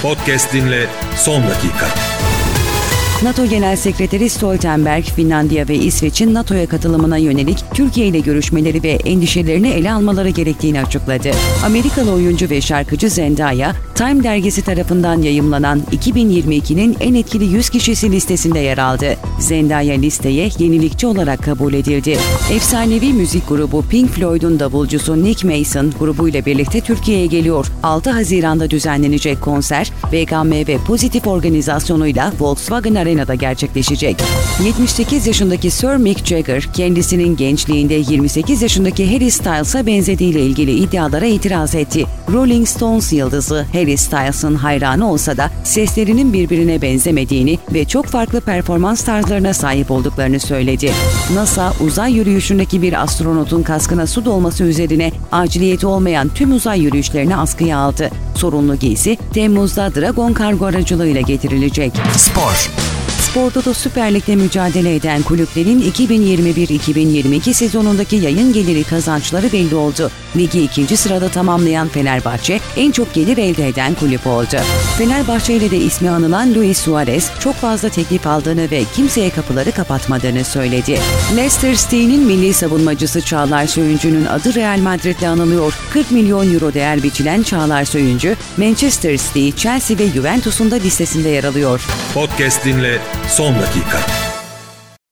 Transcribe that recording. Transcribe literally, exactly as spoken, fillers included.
Podcast dinle son dakika. NATO Genel Sekreteri Stoltenberg, Finlandiya ve İsveç'in NATO'ya katılımına yönelik Türkiye ile görüşmeleri ve endişelerini ele almaları gerektiğini açıkladı. Amerikalı oyuncu ve şarkıcı Zendaya, Time dergisi tarafından yayımlanan iki bin yirmi ikinin en etkili yüz kişisi listesinde yer aldı. Zendaya listeye yenilikçi olarak kabul edildi. Efsanevi müzik grubu Pink Floyd'un davulcusu Nick Mason grubuyla birlikte Türkiye'ye geliyor. altı Haziran'da düzenlenecek konser, V G M ve Pozitif organizasyonuyla Volkswagen Arena'da gerçekleşecek. yetmiş sekiz yaşındaki Sir Mick Jagger, kendisinin gençliğinde yirmi sekiz yaşındaki Harry Styles'a benzediğiyle ilgili iddialara itiraz etti. Rolling Stones yıldızı Harry Styles'ın hayranı olsa da seslerinin birbirine benzemediğini ve çok farklı performans tarzlarına sahip olduklarını söyledi. NASA, uzay yürüyüşündeki bir astronotun kaskına su dolması üzerine aciliyeti olmayan tüm uzay yürüyüşlerini askıya aldı. Sorunlu giysi, Temmuz'da Dragon kargo aracılığıyla getirilecek. Spor. Sporda da Süper Lig'de mücadele eden kulüplerin iki bin yirmi bir iki bin yirmi iki sezonundaki yayın geliri kazançları belli oldu. Ligi ikinci sırada tamamlayan Fenerbahçe en çok gelir elde eden kulüp oldu. Fenerbahçe ile de ismi anılan Luis Suarez çok fazla teklif aldığını ve kimseye kapıları kapatmadığını söyledi. Leicester City'nin milli savunmacısı Çağlar Söyüncü'nün adı Real Madrid'le anılıyor. kırk milyon euro değer biçilen Çağlar Söyüncü, Manchester City, Chelsea ve Juventus'un da listesinde yer alıyor. Podcast dinle son dakika.